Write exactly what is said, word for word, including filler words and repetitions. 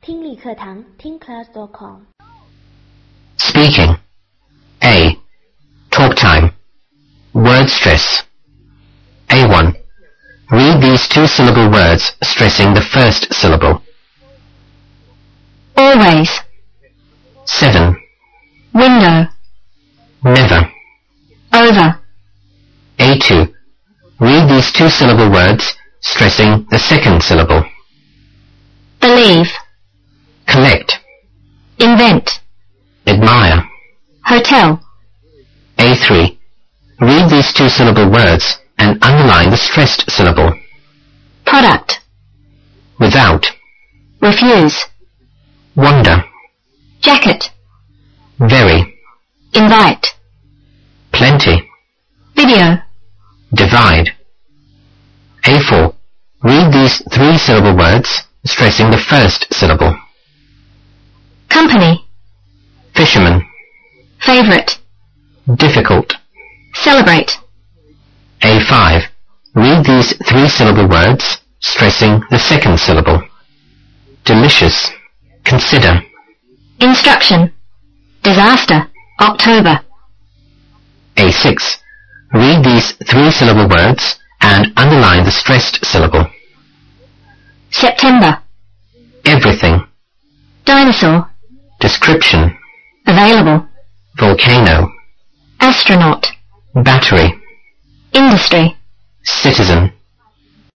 听力课堂听 class dot com。 Speaking. A. Talk time. Word stress. A one. Read these two-syllable words, stressing the first syllable. Always. Seven. Window. Never. Over. A two. Read these two-syllable words, stressing the second syllable. Believe. Collect. Invent. Admire. Hotel. A three. Read these two-syllable words and underline the stressed syllable. Product. Without. Refuse. Wonder. Jacket. Very. Invite. Plenty. Video. Divide. A four. Read these three-syllable words, stressing the first syllable. Company. Fisherman. Favorite. Difficult. Celebrate. A five. Read these three-syllable words, stressing the second syllable. Delicious. Consider. Instruction. Disaster. October. A six. Read these three-syllable words and underline the stressed syllable. September. Everything. Dinosaur. Description. Available. Volcano. Astronaut. Battery. Industry. Citizen.